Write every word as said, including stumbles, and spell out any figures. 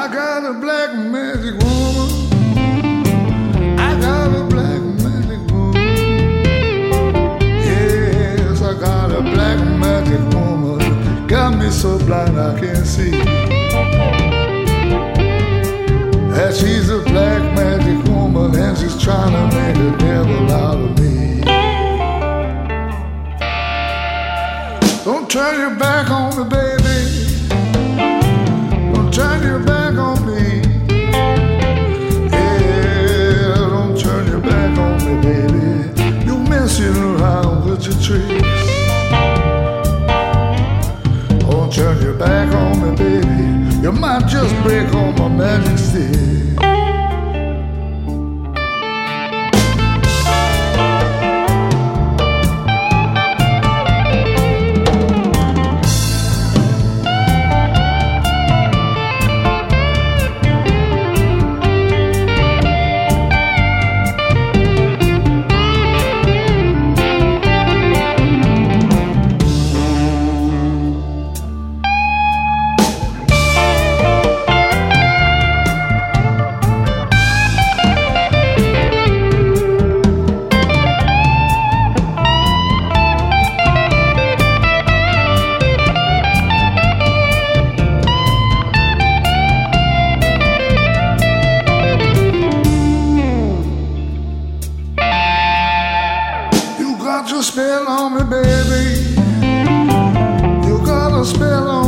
I got a black magic woman. I got a black magic woman. Yes, I got a black magic woman. Got me so blind I can't see. That she's a black magic woman and she's trying to make a devil out of me. Don't turn your back on me, baby. Don't turn your back on me. Yeah, don't turn your back on me, baby. You're messing around with your tricks. Don't turn your back on me, baby. You might just break all my magic stick. You got a spell on me, baby. You got a spell on me.